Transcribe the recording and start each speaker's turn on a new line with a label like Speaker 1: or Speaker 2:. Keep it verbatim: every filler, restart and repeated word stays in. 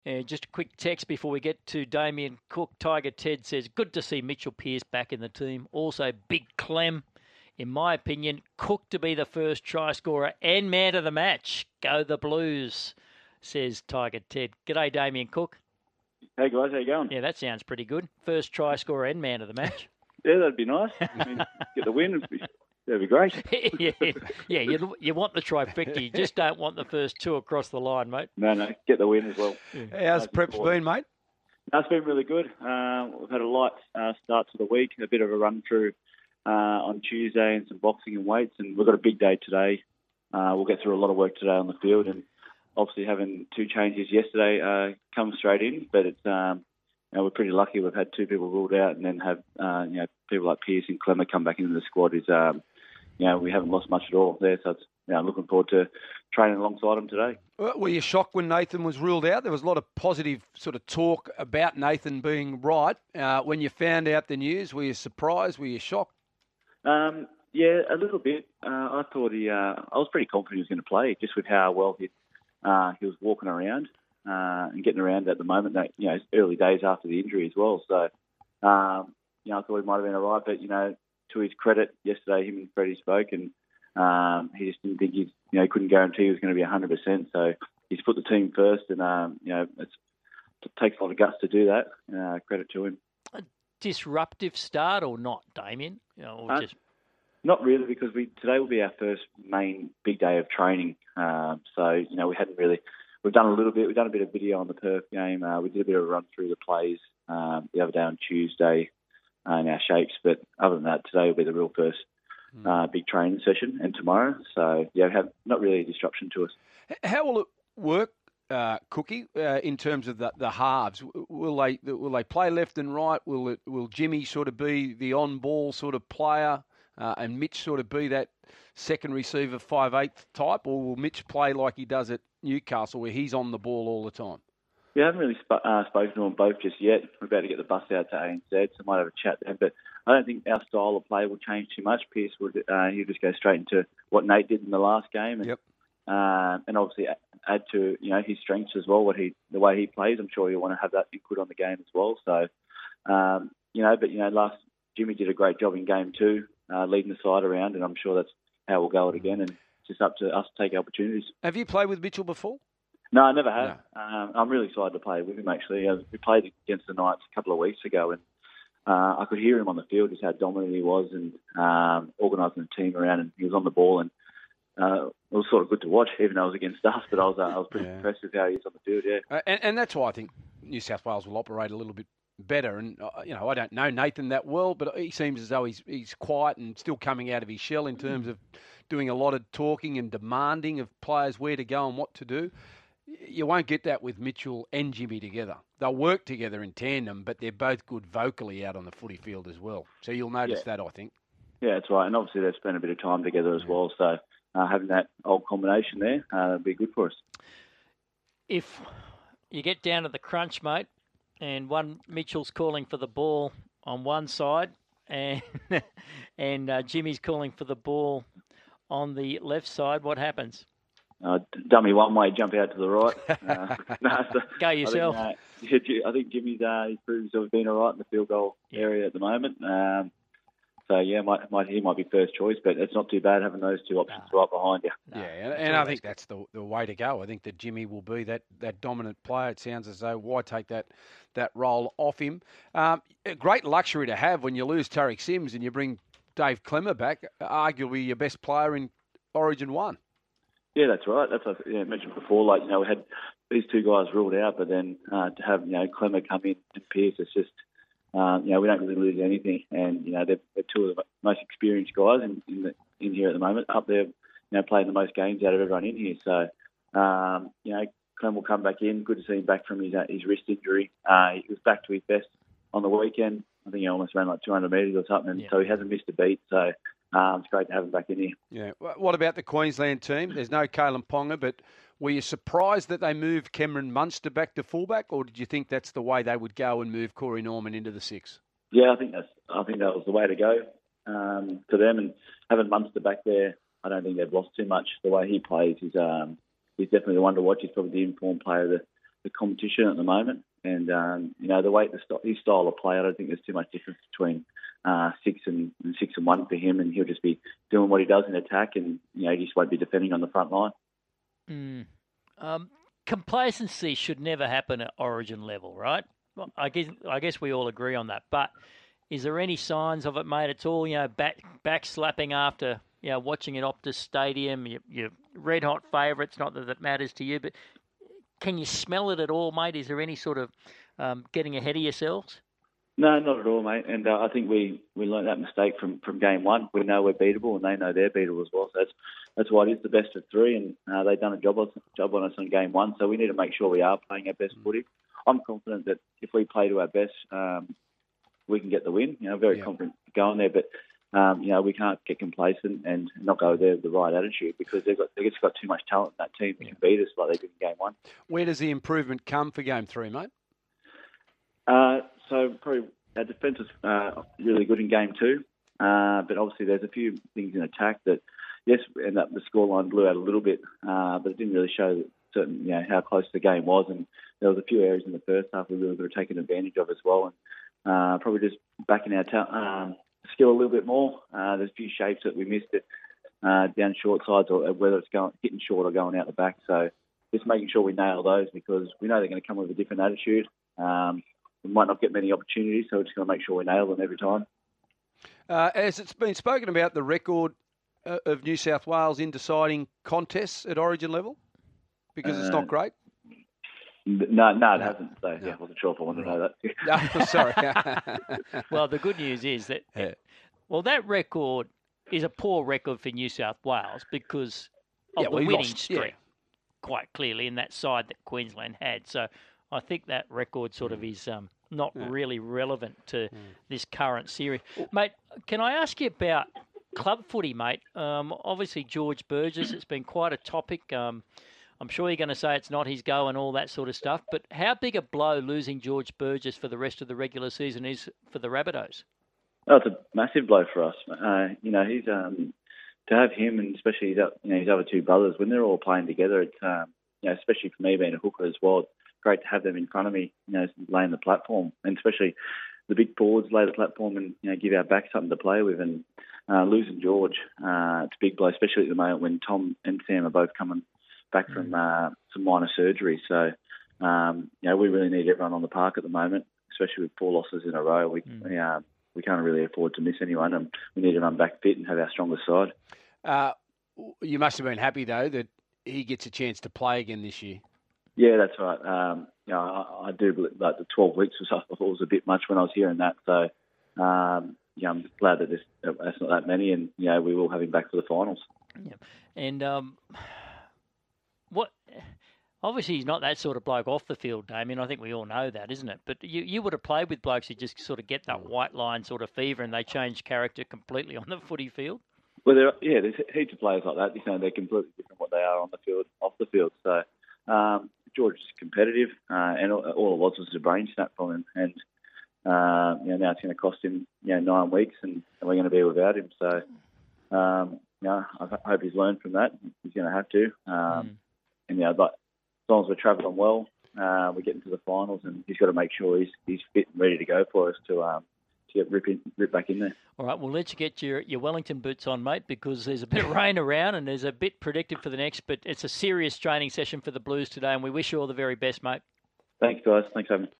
Speaker 1: Uh, just a quick text before we get to Damien Cook. Tiger Ted says, good to see Mitchell Pearce back in the team. Also, Big Clem. In my opinion, Cook to be the first try scorer and man of the match. Go the Blues, says Tiger Ted. G'day, Damien Cook.
Speaker 2: Hey, guys. How you going?
Speaker 1: Yeah, that sounds pretty good. First try scorer and man of the match.
Speaker 2: Yeah, that'd be nice. I mean, get the win. That'd be great.
Speaker 1: yeah, yeah you, you want the trifecta. You just don't want the first two across the line, mate.
Speaker 2: No, no, get the win as well.
Speaker 3: Yeah. How's Prep's been, mate?
Speaker 2: No, it's been really good. Uh, we've had a light uh, start to the week, a bit of a run-through uh, on Tuesday and some boxing and weights, and we've got a big day today. Uh, we'll get through a lot of work today on the field, and obviously having two changes yesterday uh, come straight in, but it's um, you know, we're pretty lucky. We've had two people ruled out, and then have uh, you know people like Pearce and Clemmer come back into the squad. Is um, you know we haven't lost much at all there, so it's, you know, I'm looking forward to training alongside them today.
Speaker 3: Were you shocked when Nathan was ruled out? There was a lot of positive sort of talk about Nathan being right. Uh, when you found out the news, were you surprised? Were you shocked?
Speaker 2: Um, yeah, a little bit. Uh, I thought he. Uh, I was pretty confident he was going to play, just with how well he uh, he was walking around uh, and getting around at the moment. That you know, it's early days after the injury as well. So, um, you know, I thought he might have been all right. But you know, to his credit, yesterday him and Freddie spoke, and um, he just didn't think he, you know, he couldn't guarantee he was going to be one hundred percent. So he's put the team first, and um, you know, it's, it takes a lot of guts to do that. Uh, credit to him.
Speaker 1: A disruptive start or not, Damien? You know, or
Speaker 2: uh,
Speaker 1: just...
Speaker 2: Not really, because we today will be our first main big day of training. Um, so you know, we hadn't really. We've done a little bit. We've done a bit of video on the Perth game. Uh, we did a bit of a run through the plays um, the other day on Tuesday uh, in our shapes. But other than that, today will be the real first uh, big training session, and tomorrow. So yeah, we have not really a disruption to us.
Speaker 3: How will it work, uh, Cookie, uh, in terms of the, the halves? Will they will they play left and right? Will it will Jimmy sort of be the on ball sort of player, uh, and Mitch sort of be that second receiver five eighth type, or will Mitch play like he does at Newcastle, where he's on the ball all the time?
Speaker 2: We haven't really sp- uh, spoken to them both just yet. We're about to get the bus out to A N Z, so I might have a chat then. But I don't think our style of play will change too much. Pearce would uh, he'll just go straight into what Nate did in the last game, and
Speaker 3: yep.
Speaker 2: uh, and obviously add to you know his strengths as well. What he the way he plays, I'm sure he'll want to have that input on the game as well. So um, you know, but you know, last Jimmy did a great job in game two, uh, leading the side around, and I'm sure that's how we'll go it again. And it's just up to us to take opportunities.
Speaker 3: Have you played with Mitchell before?
Speaker 2: No, I never have.
Speaker 3: No.
Speaker 2: Um, I'm really excited to play with him, actually. Uh, we played against the Knights a couple of weeks ago, and uh, I could hear him on the field, just how dominant he was, and um, organising the team around, and he was on the ball, and uh, it was sort of good to watch, even though it was against us, but I was uh, I was pretty yeah. impressed with how he is on the field, yeah.
Speaker 3: Uh, and, and that's why I think New South Wales will operate a little bit better. And, uh, you know, I don't know Nathan that well, but he seems as though he's he's quiet and still coming out of his shell in terms of doing a lot of talking and demanding of players where to go and what to do. You won't get that with Mitchell and Jimmy together. They'll work together in tandem, but they're both good vocally out on the footy field as well. So you'll notice
Speaker 2: yeah.
Speaker 3: that, I think.
Speaker 2: Yeah, that's right. And obviously they've spent a bit of time together as well. So uh, having that old combination there uh, would be good for us.
Speaker 1: If you get down to the crunch, mate, and one Mitchell's calling for the ball on one side and, and uh, Jimmy's calling for the ball on the left side, what happens?
Speaker 2: Uh, dummy one way, jump out to the right. Uh, no, so
Speaker 1: Go yourself.
Speaker 2: I think, uh, I think Jimmy's uh, he proves to have been all right in the field goal area at the moment. Um, so yeah, might, might he might be first choice, but it's not too bad having those two options no. right behind you.
Speaker 3: No, yeah, and, and I think that's the the way to go. I think that Jimmy will be that, that dominant player. It sounds as though why take that that role off him? Um, a great luxury to have when you lose Tariq Sims and you bring Dave Clemmer back, arguably your best player in Origin One.
Speaker 2: Yeah, that's right. That's what I mentioned before. Like, you know, we had these two guys ruled out, but then uh, to have, you know, Clemmer come in and Pearce, it's just, uh, you know, we don't really lose anything. And, you know, they're, they're two of the most experienced guys in, in, the, in here at the moment, up there, you know, playing the most games out of everyone in here. So, um, you know, Clem will come back in. Good to see him back from his, uh, his wrist injury. Uh, he was back to his best on the weekend. I think he almost ran like two hundred metres or something, and yeah. so he hasn't missed a beat. So, Um, it's great to have him back in here.
Speaker 3: Yeah. What about the Queensland team? There's no Kalen Ponga, but were you surprised that they moved Cameron Munster back to fullback, or did you think that's the way they would go and move Corey Norman into the six?
Speaker 2: Yeah, I think that's. I think that was the way to go um, for them, and having Munster back there, I don't think they've lost too much. The way he plays, he's um, he's definitely the one to watch. He's probably the informed player of the, the competition at the moment. And, um, you know, the way the his style of play, I don't think there's too much difference between uh, six and, and six and one for him. And he'll just be doing what he does in attack, and, you know, he just won't be defending on the front line.
Speaker 1: Mm. Um, complacency should never happen at Origin level, right? Well, I guess I guess we all agree on that. But is there any signs of it, mate, at all? You know, back back slapping after, you know, watching at Optus Stadium, you, you're red hot favourites. Not that that matters to you, but can you smell it at all, mate? Is there any sort of um, getting ahead of yourselves?
Speaker 2: No, not at all, mate. And uh, I think we, we learned that mistake from, from game one. We know we're beatable, and they know they're beatable as well. So that's that's why it is the best of three, and uh, they've done a job on, job on us on game one. So we need to make sure we are playing our best footy. I'm confident that if we play to our best, um, we can get the win. You know, very yeah. confident going there, but um, you know, we can't get complacent and not go there with the right attitude, because they've got they've just got too much talent in that team that yeah. can beat us like they did in game one.
Speaker 3: Where does the improvement come for game three, mate?
Speaker 2: Uh, so probably our defence was uh, really good in game two, uh, but obviously there's a few things in attack that, yes, and that the scoreline blew out a little bit, uh, but it didn't really show certain, you know, how close the game was, and there was a few areas in the first half we really could have taken advantage of as well, and uh, probably just backing our ta- um, skill a little bit more. Uh, there's a few shapes that we missed it uh, down short sides, or whether it's going hitting short or going out the back. So just making sure we nail those, because we know they're going to come with a different attitude. Um, we might not get many opportunities, so we're just going to make sure we nail them every time.
Speaker 3: Uh, as it's been spoken about, the record uh, of New South Wales in deciding contests at Origin level, because it's not great.
Speaker 2: No, no, it no. hasn't. So, no. yeah, I wasn't sure if I wanted right. to know
Speaker 3: that. No, sorry.
Speaker 1: Well, the good news is that, yeah. well, that record is a poor record for New South Wales because of
Speaker 3: yeah,
Speaker 1: the
Speaker 3: well,
Speaker 1: winning
Speaker 3: lost,
Speaker 1: streak,
Speaker 3: yeah.
Speaker 1: quite clearly, in that side that Queensland had. So I think that record sort of is um, not yeah. really relevant to mm. this current series. Mate, can I ask you about club footy, mate? Um, obviously, George Burgess, it's been quite a topic. Um, I'm sure you're going to say it's not his go and all that sort of stuff, but how big a blow losing George Burgess for the rest of the regular season is for the Rabbitohs?
Speaker 2: Oh, it's a massive blow for us. Uh, you know, he's um, to have him, and especially his, you know, his other two brothers, when they're all playing together, it's um, you know, especially for me being a hooker as well, it's great to have them in front of me, you know, laying the platform, and especially the big forwards lay the platform and, you know, give our back something to play with. And uh, losing George, uh, it's a big blow, especially at the moment when Tom and Sam are both coming back from uh, some minor surgery. So, um, you know, we really need everyone on the park at the moment, especially with four losses in a row. We mm. we, uh, we can't really afford to miss anyone, and we need to run back fit and have our strongest side. Uh,
Speaker 3: you must have been happy, though, that he gets a chance to play again this year.
Speaker 2: Yeah, that's right. Um, you know, I, I do believe like the twelve weeks was, was a bit much when I was hearing that. So, um, yeah, I'm glad that this, that's not that many, and, you know, we will have him back for the finals.
Speaker 1: Yeah. And um, what? Obviously, he's not that sort of bloke off the field, Damien. I think we all know that, isn't it? But you, you would have played with blokes who just sort of get that white line sort of fever, and they change character completely on the footy field.
Speaker 2: Well, there, yeah, there's heaps of players like that. You know, they're completely different what they are on the field, off the field. So um, George is competitive, uh, and all, all it was was a brain snap from him. And uh, you know, now it's going to cost him, you know, nine weeks, and, and we're going to be without him. So um, you know, I hope he's learned from that. He's going to have to. Um, mm. And you know, but as long as we're travelling well, uh, we're getting to the finals, and he's got to make sure he's he's fit and ready to go for us to um, to get rip, in, rip back in there.
Speaker 1: All right, we'll let you get your, your Wellington boots on, mate, because there's a bit of rain around and there's a bit predicted for the next, but it's a serious training session for the Blues today, and we wish you all the very best, mate.
Speaker 2: Thanks, guys. Thanks, Evan.